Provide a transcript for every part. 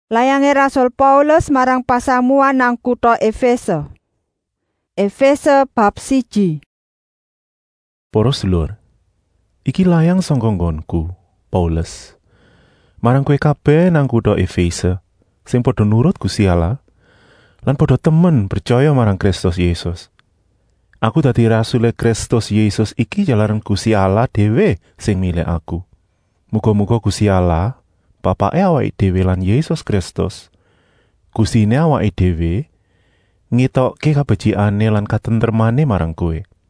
Layange Rasul Paulus marang pasamuan nang kutha Efese. Efese bab 1. Para sedulur, iki layang sangka nggonku, Paulus. Marang kowe kabeh nang kutha Efese sing padha nurut Gusti Allah lan padha temen percaya marang Kristus Yesus. Aku dadi rasule Kristus Yesus iki jalaran Gusti Allah dhewe sing milih aku. Muga-muga Gusti Allah, Bapake awake dhewe lan Yesus Kristus, Gustine awake dhewe, ngetokke kabecikane lan katentremane marang kowe.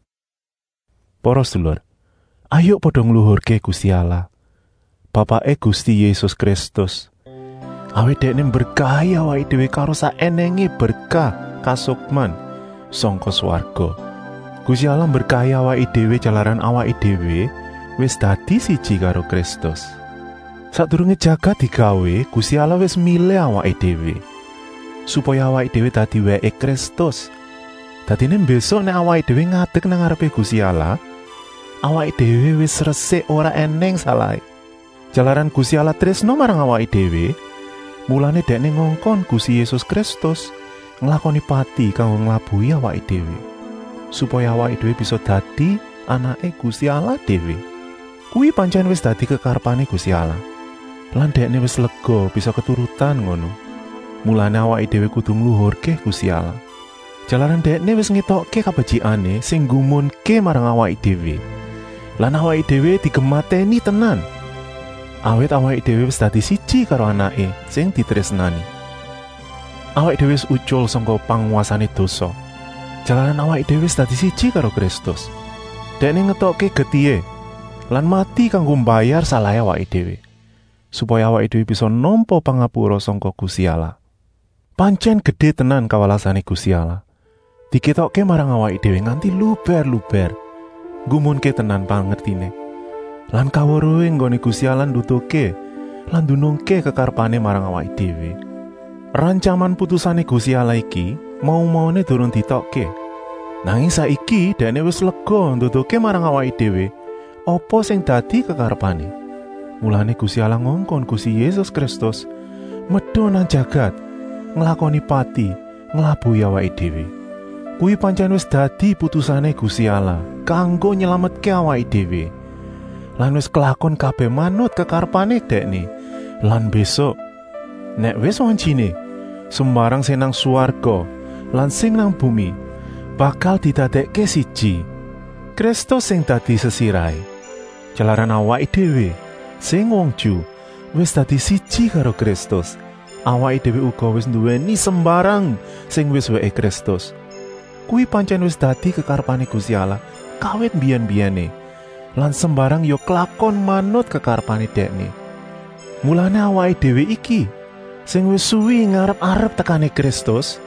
Para sedulur, ayo padha ngluhurke Gusti Allah, Bapake Gusti Yesus Kristus. Awit dekne berkahi awake dhewe karo saenenge berkah kasukman sangka swarga. Gusti Allah berkahi awake dhewe jalaran awake dhewe wis dadi siji karo Kristus. Sadurunge jagat digawe, Gusti Allah wis milih awake dhewe supaya awake dhewe dadi weke Kristus. Dadine besok nek awake dhewe ngadeg nang ngarepe Gusti Allah, awake dhewe wis resik ora eneng salahe. Jalaran Gusti Allah tresno marang awake dhewe, mulane dekne ngongkon Gusti Yesus Kristus nglakoni pati kanggo nglabuhi awake dhewe supaya awake dhewe bisa dadi anake Gusti Allah dhewe. Kuwi pancen wis dadi kekarepane Gusti Allah. Lan dekne wis lega bisa keturutan ngono. Mulane awake dhewe kudu ngluhurke Gusti Allah. Jalaran dekne wis ngetokke kabecikane sing gumunke marang awake dhewe. Lan awake dhewe digemateni tenan. Awit awake dhewe wis dadi siji karo anake sing ditresnani. Awake dhewe wis ucul saka panguasane dosa. Jalaran awake dhewe wis dadi siji karo Kristus. Dekne ngetokke getihe lan mati kanggo mbayar salahe awake dhewe, supaya awake dhewe bisa nampa pangapura sangka Gusti Allah. Pancen gedhe tenan kawelasane Gusti Allah. Diketokke marang awake dhewe nganti luber-luber. Gumunke tenan pangertine. Lan kaweruhe nggone Gusti Allah ndutuke lan dunungke kekarepane marang awake dhewe. Rancaman putusane Gusti Allah iki mau-maune durung ditokke. Nanging saiki dene wis lega ndutuke marang awake dhewe apa sing dadi kekarepane. Mulane Gusti Allah ngongkon Gusti Yesus Kristus medhun nang jagat nglakoni pati nglabuhi awake dhewe. Kuwi pancen wis dadi putusane Gusti Allah kanggo nyelametke awake dhewe. Lan wis kelakon kabeh manut kekarepane dekne. Lan besok nek wis wancine sembarang sing nang swarga lan sing nang bumi bakal didadekke siji. Kristus sing dadi sesirahe. Jalaran awake dhewe sing wong Ju wis dadi siji karo Kristus. Awake dhewe uga wis nduweni sembarang sing wis weke Kristus. Kuwi pancen wis dadi kekarepane Gusti Allah kawit biyen-biyene. Lan sembarang ya kelakon manut kekarepane dekne. Mulane awake dhewe iki sing wis suwi ngarep-arep tekane Kristus,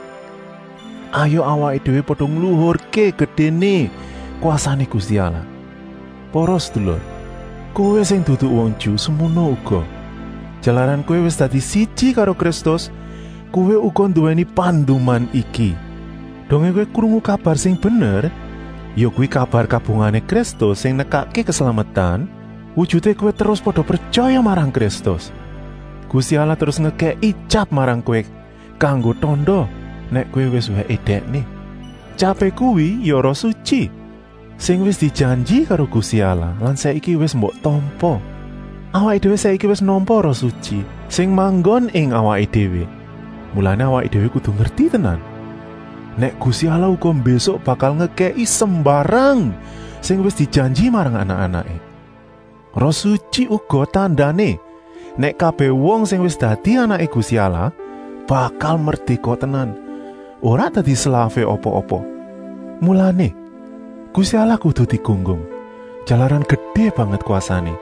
ayo awake dhewe padha ngluhurke gedene kuasane Gusti Allah. Para sedulur, kowe sing dudu wong Ju semono uga. Jalaran kowe wis dadi siji karo Kristus, kowe uga nduweni panduman iki. Donge kowe krungu kabar sing bener, ya kuwi kabar kabungane Kristus sing nekake keselamatan. Wujude kowe terus padha percaya marang Kristus. Gusti Allah terus ngekeki cap marang kowe kanggo tandha nek kowe wis weke dekne. Cape kuwi ya Roh Suci sing wis dijanji karo Gusti Allah lan saiki wis mbok tampa. Awake dhewe saiki wis nampa Roh Suci sing manggon ing awake dhewe. Mulane awake dhewe kudu ngerti tenan nek Gusti Allah uga besok bakal ngekeki sembarang sing wis dijanji marang anak-anake. Roh Suci uga tandane nek kabeh wong sing wis dadi anake Gusti Allah bakal merdeka tenan, ora dadi slave apa-apa. Mulane Gusti Allah kudu digunggung, jalaran gedhe banget kuasane.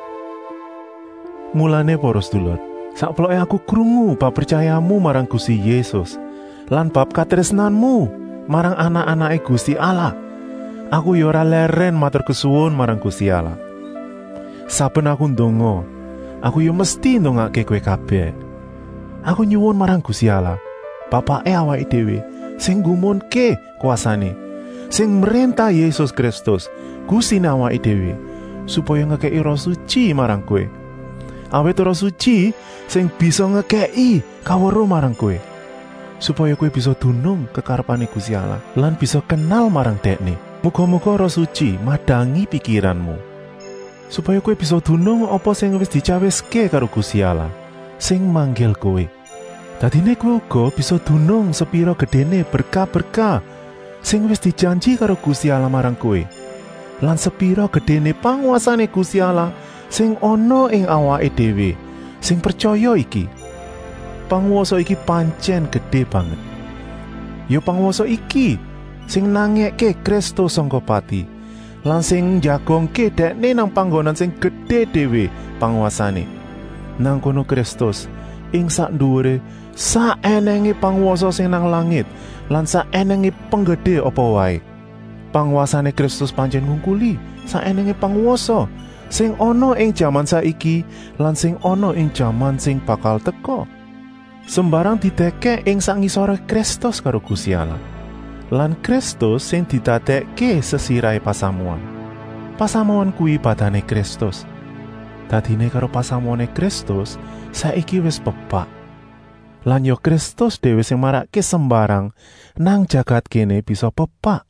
Mulane para sedulur, sakploke aku krungu bab percayamu marang Gusti Yesus lan bab katresnanmu marang anak-anake Gusti Allah. Aku ya ora leren matur kesuwun marang Gusti Allah. Saben aku ndonga, aku ya mesti ndongake kowe kabeh. Aku nyuwun marang Gusti Allah, Bapake awake dhewe sing gumunke kuasane, sing merintah Yesus Kristus, Gustine awake dhewe, supaya ngekeki Roh Suci marang kowe. Awit Roh Suci sing bisa ngekeki kawruh marang kowe, supaya kowe bisa dunung kekarepane Gusti Allah lan bisa kenal marang Dekne. Muga-muga Roh Suci madangi pikiranmu, supaya kowe bisa dunung apa sing wis dicawiske karo Gusti Allah sing manggil kowe. Dadine kowe uga bisa dunung sepira gedene berkah-berkah sing wis dijanji karo Gusti Allah marang kowe, lan sepira gedene panguasane Gusti Allah sing ana ing awake dhewe sing percaya iki. Panguwasa iki pancen gedhe banget. Ya panguwasa iki sing nangekke Kristus sangka pati lan sing njagongke Dekne nang panggonan sing gedhe dhewe panguasane. Nang kono Kristus ing sak dhuwure saenenge panguwasa sing nang langit lan saenenge penggede apa wae. Panguasane Kristus pancen ngungkuli saenenge panguwasa sing ana ing jaman saiki lan sing ana ing jaman sing bakal teka. Sembarang didekek ing sangisore Kristus karo Gusti Allah. Lan Kristus sing didadekke sesirahe pasamuan. Pasamuan kuwi badane Kristus. Dadine karo pasamuane Kristus saiki wis pepak. Lan yo Kristus dhewe sing marake sembarang nang jagat kene bisa pepak.